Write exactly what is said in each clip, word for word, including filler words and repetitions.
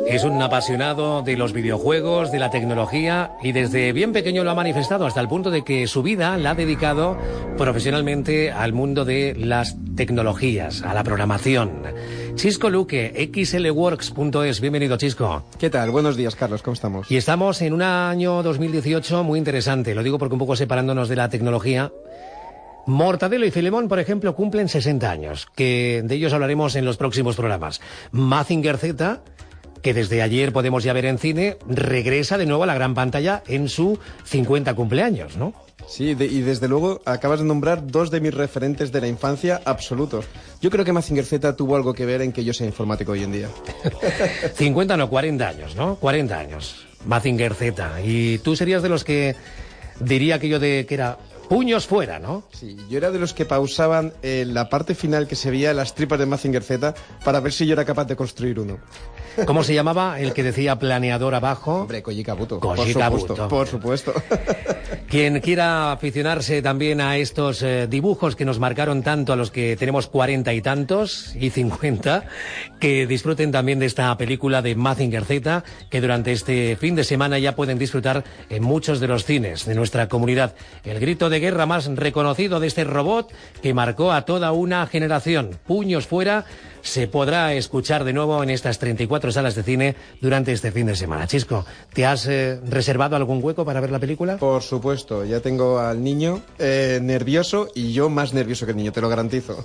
Es un apasionado de los videojuegos, de la tecnología, y desde bien pequeño lo ha manifestado hasta el punto de que su vida la ha dedicado profesionalmente al mundo de las tecnologías, a la programación. Chisco Luque, X L Works punto es. Bienvenido, Chisco. ¿Qué tal? Buenos días, Carlos. ¿Cómo estamos? Y estamos en un año dos mil dieciocho muy interesante. Lo digo porque un poco separándonos de la tecnología. Mortadelo y Filemón, por ejemplo, cumplen sesenta años, que de ellos hablaremos en los próximos programas. Mazinger Z, que desde ayer podemos ya ver en cine, regresa de nuevo a la gran pantalla en su cincuenta cumpleaños, ¿no? Sí, de, y desde luego acabas de nombrar dos de mis referentes de la infancia absolutos. Yo creo que Mazinger Z tuvo algo que ver en que yo sea informático hoy en día. cincuenta no, cuarenta años, ¿no? cuarenta años, Mazinger Z. Y tú serías de los que diría aquello de que era puños fuera, ¿no? Sí, yo era de los que pausaban eh, la parte final que se veía las tripas de Mazinger Z para ver si yo era capaz de construir uno. ¿Cómo se llamaba el que decía planeador abajo? Hombre, Koji Kabuto. Koji Kabuto. Por supuesto. Quien quiera aficionarse también a estos eh, dibujos que nos marcaron tanto a los que tenemos cuarenta y tantos y cincuenta, que disfruten también de esta película de Mazinger Z, que durante este fin de semana ya pueden disfrutar en muchos de los cines de nuestra comunidad. El grito de guerra más reconocido de este robot que marcó a toda una generación. Puños fuera. Se podrá escuchar de nuevo en estas treinta y cuatro salas de cine durante este fin de semana. Chisco, ¿te has eh, reservado algún hueco para ver la película? Por supuesto, ya tengo al niño eh, nervioso y yo más nervioso que el niño, te lo garantizo.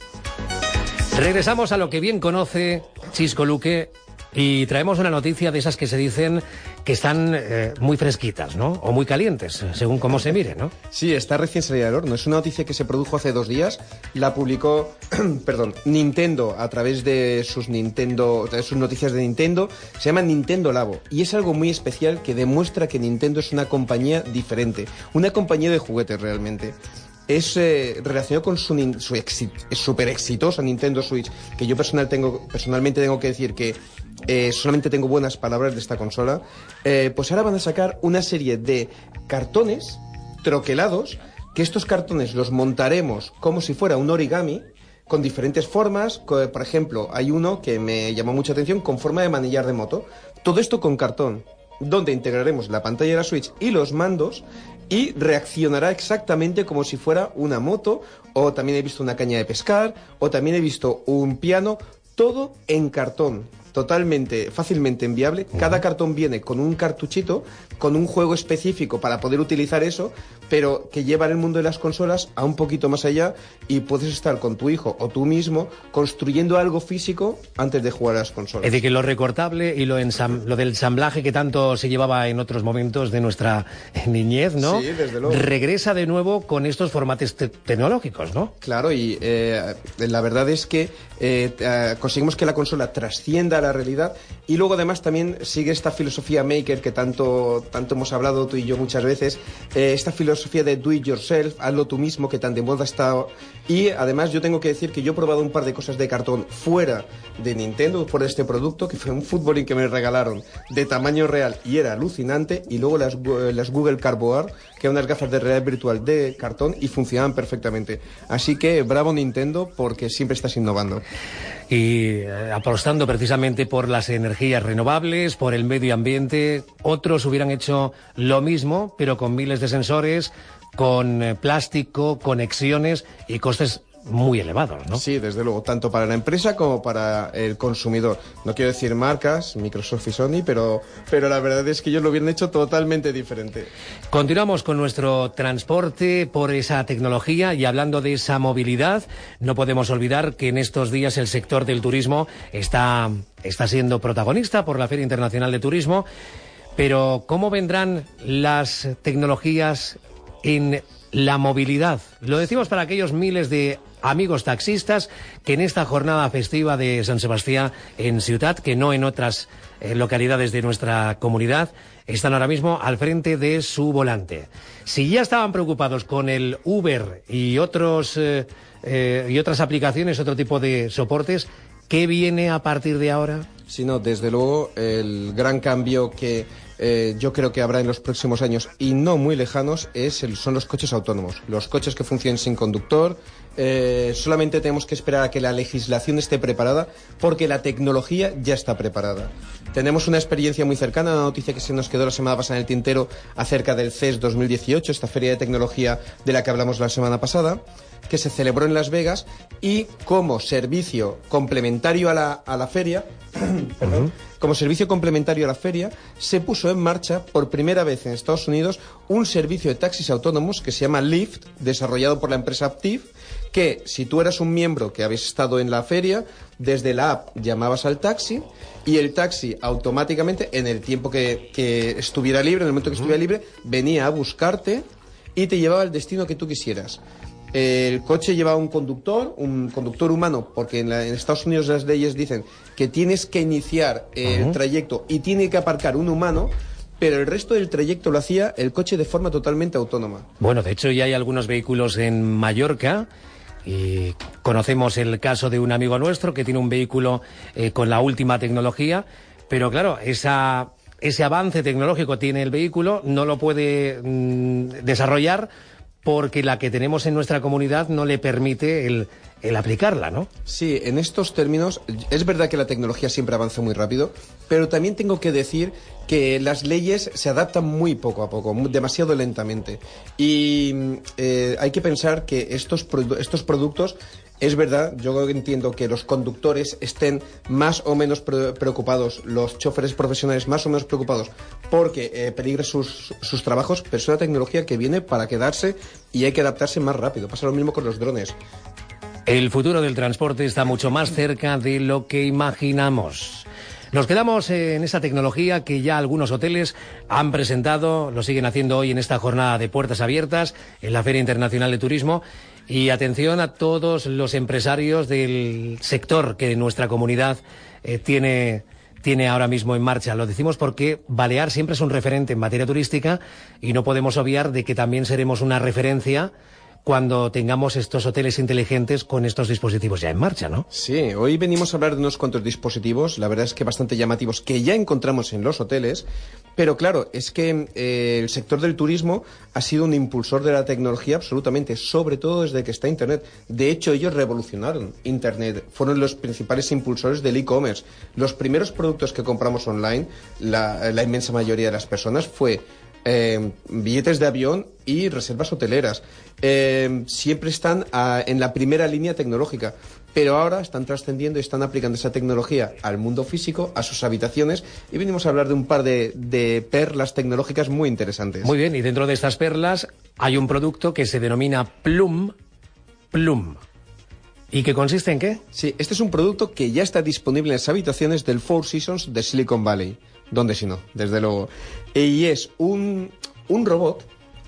Regresamos a lo que bien conoce Chisco Luque y traemos una noticia de esas que se dicen que están eh, muy fresquitas, ¿no? O muy calientes, según cómo se mire, ¿no? Sí, está recién salida del horno. Es una noticia que se produjo hace dos días. La publicó, perdón, Nintendo a través de sus Nintendo, de sus noticias de Nintendo. Se llama Nintendo Labo y es algo muy especial que demuestra que Nintendo es una compañía diferente, una compañía de juguetes realmente. Es eh, relacionado con su, su exi, súper exitosa Nintendo Switch, que yo personal tengo, personalmente tengo que decir que eh, solamente tengo buenas palabras de esta consola. Eh, pues ahora van a sacar una serie de cartones troquelados, que estos cartones los montaremos como si fuera un origami, con diferentes formas. Por ejemplo, hay uno que me llamó mucha atención con forma de manillar de moto. Todo esto con cartón, donde integraremos la pantalla de la Switch y los mandos, y reaccionará exactamente como si fuera una moto, o también he visto una caña de pescar, o también he visto un piano, todo en cartón, totalmente, fácilmente enviable. Cada cartón viene con un cartuchito, con un juego específico para poder utilizar eso, pero que lleva el mundo de las consolas a un poquito más allá y puedes estar con tu hijo o tú mismo construyendo algo físico antes de jugar a las consolas. Es decir, que lo recortable y lo, ensam lo del ensamblaje que tanto se llevaba en otros momentos de nuestra niñez, ¿no? Sí, desde luego. Regresa de nuevo con estos formatos te tecnológicos, ¿no? Claro, y eh, la verdad es que eh, eh, conseguimos que la consola trascienda la realidad y luego además también sigue esta filosofía maker que tanto, tanto hemos hablado tú y yo muchas veces, eh, esta filosofía de do it yourself, hazlo tú mismo, que tan de moda está. Y además yo tengo que decir que yo he probado un par de cosas de cartón fuera de Nintendo, fuera de este producto, que fue un futbolín que me regalaron de tamaño real y era alucinante, y luego las, las Google Cardboard, que eran unas gafas de realidad virtual de cartón y funcionaban perfectamente. Así que bravo Nintendo, porque siempre estás innovando. Y eh, apostando precisamente por las energías renovables, por el medio ambiente. Otros hubieran hecho lo mismo, pero con miles de sensores, con eh, plástico, conexiones y costes muy elevados, ¿no? Sí, desde luego, tanto para la empresa como para el consumidor. No quiero decir marcas, Microsoft y Sony, pero, pero la verdad es que ellos lo hubieran hecho totalmente diferente. Continuamos con nuestro transporte por esa tecnología y hablando de esa movilidad, no podemos olvidar que en estos días el sector del turismo está, está siendo protagonista por la Feria Internacional de Turismo, pero ¿cómo vendrán las tecnologías en la movilidad? Lo decimos para aquellos miles de amigos taxistas que en esta jornada festiva de San Sebastián en Ciutat, que no en otras eh, localidades de nuestra comunidad, están ahora mismo al frente de su volante. Si ya estaban preocupados con el Uber y otros eh, eh, y otras aplicaciones, otro tipo de soportes, ¿qué viene a partir de ahora? Sí, no, desde luego el gran cambio que eh, yo creo que habrá en los próximos años y no muy lejanos, es el, son los coches autónomos. Los coches que funcionen sin conductor. Eh, solamente tenemos que esperar a que la legislación esté preparada, porque la tecnología ya está preparada. Tenemos una experiencia muy cercana, una noticia que se nos quedó la semana pasada en el tintero acerca del C E S dos mil dieciocho, esta feria de tecnología de la que hablamos la semana pasada, que se celebró en Las Vegas, y como servicio complementario a la, a la feria, perdón, uh-huh. como servicio complementario a la feria, se puso en marcha por primera vez en Estados Unidos un servicio de taxis autónomos que se llama Lyft, desarrollado por la empresa Aptiv, que si tú eras un miembro que habías estado en la feria, desde la app llamabas al taxi y el taxi automáticamente, en el tiempo que, que estuviera libre, en el momento que estuviera libre, venía a buscarte y te llevaba al destino que tú quisieras. El coche llevaba un conductor, un conductor humano, porque en, la, en Estados Unidos las leyes dicen que tienes que iniciar el uh-huh. trayecto y tiene que aparcar un humano, pero el resto del trayecto lo hacía el coche de forma totalmente autónoma. Bueno, de hecho ya hay algunos vehículos en Mallorca. Y conocemos el caso de un amigo nuestro que tiene un vehículo eh, con la última tecnología, pero claro, esa, ese avance tecnológico tiene el vehículo, no lo puede mmm, desarrollar porque la que tenemos en nuestra comunidad no le permite el, el aplicarla, ¿no? Sí, en estos términos, es verdad que la tecnología siempre avanza muy rápido, pero también tengo que decir que las leyes se adaptan muy poco a poco, demasiado lentamente. Y eh, hay que pensar que estos, estos productos, es verdad, yo entiendo que los conductores estén más o menos preocupados, los choferes profesionales más o menos preocupados, porque eh, peligra sus, sus trabajos, pero es una tecnología que viene para quedarse y hay que adaptarse más rápido. Pasa lo mismo con los drones. El futuro del transporte está mucho más cerca de lo que imaginamos. Nos quedamos en esa tecnología que ya algunos hoteles han presentado, lo siguen haciendo hoy en esta jornada de puertas abiertas en la Feria Internacional de Turismo. Y atención a todos los empresarios del sector que nuestra comunidad eh, tiene, tiene ahora mismo en marcha. Lo decimos porque Balear siempre es un referente en materia turística y no podemos obviar de que también seremos una referencia cuando tengamos estos hoteles inteligentes con estos dispositivos ya en marcha, ¿no? Sí, hoy venimos a hablar de unos cuantos dispositivos, la verdad es que bastante llamativos, que ya encontramos en los hoteles, pero claro, es que eh, el sector del turismo ha sido un impulsor de la tecnología absolutamente, sobre todo desde que está Internet. De hecho, ellos revolucionaron Internet, fueron los principales impulsores del e-commerce. Los primeros productos que compramos online, la, la inmensa mayoría de las personas, fue Eh, billetes de avión y reservas hoteleras. Eh, siempre están a, en la primera línea tecnológica, pero ahora están trascendiendo y están aplicando esa tecnología al mundo físico, a sus habitaciones, y venimos a hablar de un par de, de perlas tecnológicas muy interesantes. Muy bien, y dentro de estas perlas hay un producto que se denomina Plum. Plum. ¿Y qué consiste en qué? Sí, este es un producto que ya está disponible en las habitaciones del Four Seasons de Silicon Valley. ¿Dónde si no? Desde luego. Y es un, un robot,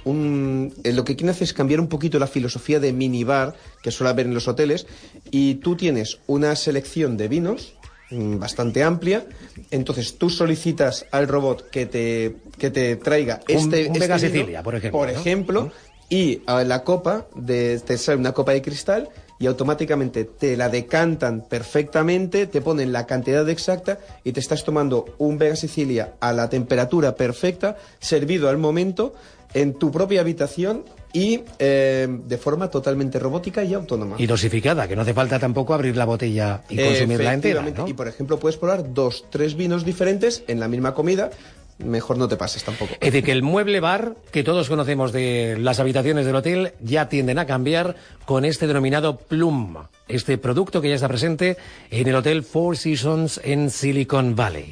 un, eh, lo que quiere hacer es cambiar un poquito la filosofía de minibar que suele haber en los hoteles, y tú tienes una selección de vinos mmm, bastante amplia, entonces tú solicitas al robot que te, que te traiga este, un, un este Vega vino, Sicilia, por ejemplo. Por ¿no? ejemplo, ¿no? Y a la copa, de, te sale una copa de cristal y automáticamente te la decantan perfectamente, te ponen la cantidad exacta y te estás tomando un Vega Sicilia a la temperatura perfecta, servido al momento, en tu propia habitación y eh, de forma totalmente robótica y autónoma. Y dosificada, que no hace falta tampoco abrir la botella y consumirla entera, ¿no? Y por ejemplo puedes probar dos, tres vinos diferentes en la misma comida. Mejor no te pases tampoco. Es decir, que el mueble bar que todos conocemos de las habitaciones del hotel ya tienden a cambiar con este denominado Plum, este producto que ya está presente en el Hotel Four Seasons en Silicon Valley.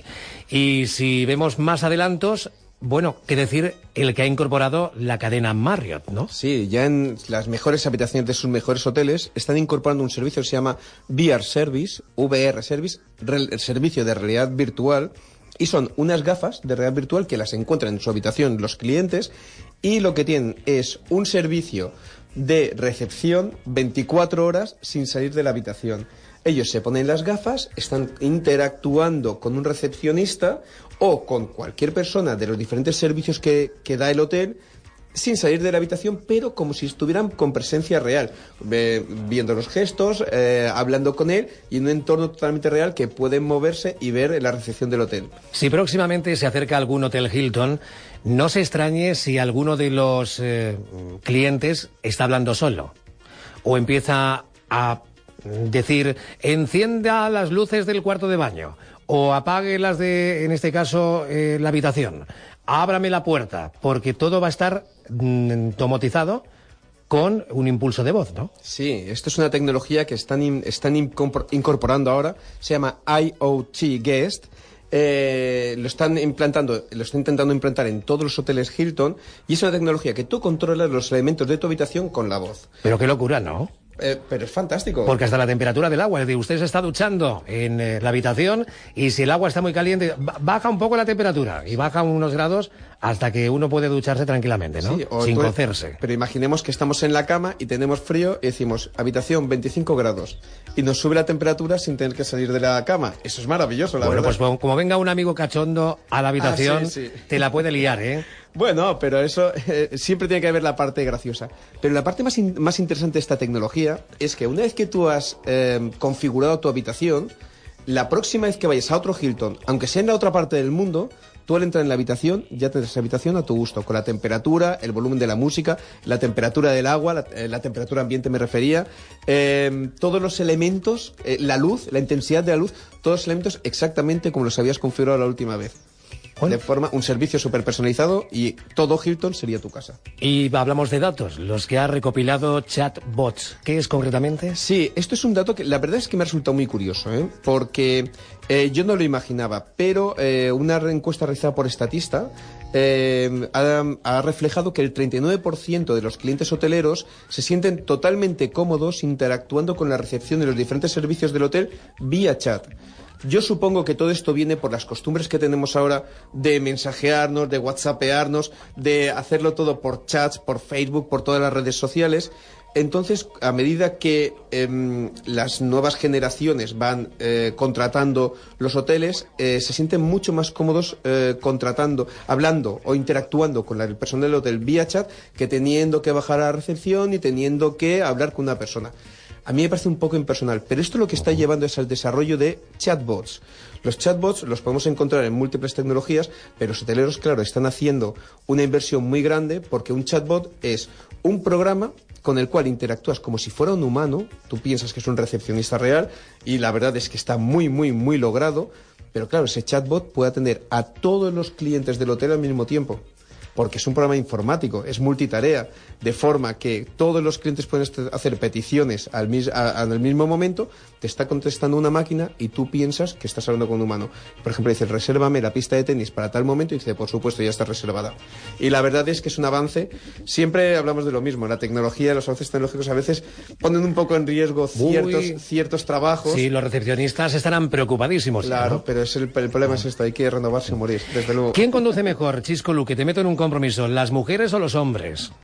Y si vemos más adelantos, bueno, qué decir el que ha incorporado la cadena Marriott, ¿no? Sí, ya en las mejores habitaciones de sus mejores hoteles están incorporando un servicio que se llama V R Service, V R Service, el servicio de realidad virtual. Y son unas gafas de realidad virtual que las encuentran en su habitación los clientes, y lo que tienen es un servicio de recepción veinticuatro horas sin salir de la habitación. Ellos se ponen las gafas, están interactuando con un recepcionista o con cualquier persona de los diferentes servicios que, que da el hotel, sin salir de la habitación, pero como si estuvieran con presencia real, eh, viendo los gestos, eh, hablando con él y en un entorno totalmente real que pueden moverse y ver la recepción del hotel. Si próximamente se acerca algún hotel Hilton, no se extrañe si alguno de los eh, clientes está hablando solo o empieza a decir, encienda las luces del cuarto de baño o apague las de, en este caso, eh, la habitación. Ábrame la puerta, porque todo va a estar mm, domotizado con un impulso de voz, ¿no? Sí, esto es una tecnología que están, in, están incorporando ahora, se llama IoT Guest, eh, lo están implantando, lo están intentando implantar en todos los hoteles Hilton, y es una tecnología que tú controlas los elementos de tu habitación con la voz. Pero qué locura, ¿no? Eh, pero es fantástico. Porque hasta la temperatura del agua, es decir, usted se está duchando en eh, la habitación y si el agua está muy caliente, baja un poco la temperatura y baja unos grados hasta que uno puede ducharse tranquilamente, ¿no? Sí, sin tú, cocerse. Pero imaginemos que estamos en la cama y tenemos frío y decimos, habitación veinticinco grados, y nos sube la temperatura sin tener que salir de la cama. Eso es maravilloso, la bueno, verdad. Bueno, pues como venga un amigo cachondo a la habitación, ah, sí, sí. te la puede liar, ¿eh? Bueno, pero eso eh, siempre tiene que haber la parte graciosa. Pero la parte más, in, más interesante de esta tecnología es que una vez que tú has eh, configurado tu habitación, la próxima vez que vayas a otro Hilton, aunque sea en la otra parte del mundo, tú al entrar en la habitación ya tendrás esa habitación a tu gusto, con la temperatura, el volumen de la música, la temperatura del agua, la, eh, la temperatura ambiente me refería, eh, todos los elementos, eh, la luz, la intensidad de la luz, todos los elementos exactamente como los habías configurado la última vez. De forma, un servicio súper personalizado y todo Hilton sería tu casa. Y hablamos de datos, los que ha recopilado Chatbots. ¿Qué es concretamente? Sí, esto es un dato que la verdad es que me ha resultado muy curioso, ¿eh? Porque eh, yo no lo imaginaba, pero eh, una encuesta realizada por Statista eh, ha, ha reflejado que el treinta y nueve por ciento de los clientes hoteleros se sienten totalmente cómodos interactuando con la recepción de los diferentes servicios del hotel vía chat. Yo supongo que todo esto viene por las costumbres que tenemos ahora de mensajearnos, de whatsappearnos, de hacerlo todo por chats, por Facebook, por todas las redes sociales. Entonces, a medida que eh, las nuevas generaciones van eh, contratando los hoteles, eh, se sienten mucho más cómodos eh, contratando, hablando o interactuando con el personal del hotel vía chat que teniendo que bajar a la recepción y teniendo que hablar con una persona. A mí me parece un poco impersonal, pero esto lo que está llevando es al desarrollo de chatbots. Los chatbots los podemos encontrar en múltiples tecnologías, pero los hoteleros, claro, están haciendo una inversión muy grande porque un chatbot es un programa con el cual interactúas como si fuera un humano, tú piensas que es un recepcionista real y la verdad es que está muy, muy, muy logrado, pero claro, ese chatbot puede atender a todos los clientes del hotel al mismo tiempo. Porque es un programa informático, es multitarea, de forma que todos los clientes pueden hacer peticiones al, mis, a, al mismo momento, te está contestando una máquina y tú piensas que estás hablando con un humano. Por ejemplo, dices, resérvame la pista de tenis para tal momento y dice, por supuesto, ya está reservada. Y la verdad es que es un avance, siempre hablamos de lo mismo, la tecnología, los avances tecnológicos a veces ponen un poco en riesgo ciertos, ciertos trabajos. Sí, los recepcionistas estarán preocupadísimos. Claro, ¿no? pero es el, el problema es esto, hay que renovarse o morir, desde luego. ¿Quién conduce mejor, Chisco Lu, que te meto en un compromiso, las mujeres o los hombres?